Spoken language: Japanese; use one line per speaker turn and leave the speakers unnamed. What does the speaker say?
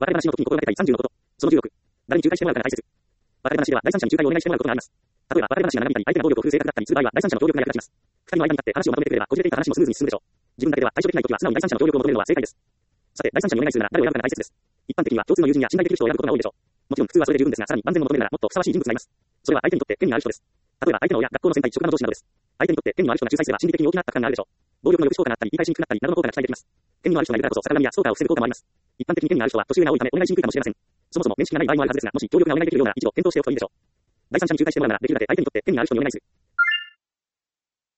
別れ話の時に心がけたい30のこと。その16。誰に仲介してもらうかが大切。別れ話では第三者に仲介をお願いしてもらうことがあります。例えば、別れ話が長引いたり、相手が暴力を振るう性格だったりする場合は、第三者の協力が役立ちます。二人の間に立って話をまとめてくれれば、こじれていた話もスムーズに進むでしょう。自分だけでは対処できない時は、素直に第三者の協力を求めるのは正解です。さて、第三者にお願いするなら誰を選ぶかが大切です。一般的には共通の友人や信頼できる人を選ぶことが多いでしょう。もちろん普通はそれで十分ですが、さらに万全を求めるならもっとふさわしい人物がいます。それは相手にとって権利のある人です。例えば相手の親、学校の先輩、職場の上司などです。相手にとって権利のある人が仲裁すれば心理的に大きな圧迫感があるでしょう。暴力の抑止効果があったり、理解しにくくなったりなどの効果が期待できます。権利のある人がいるからこそ、逆恨みやストーカーを防ぐ効果もあります。一般的に権利のある人は年上が多いためお願いしにくいかもしれません。そもそも面識がない場合もあるはずですが、もし協力がお願いできるようなら一度検討しておくといいでしょう。第三者に仲介してもらうならできるだけ相手にとって権利のある人にお願いする。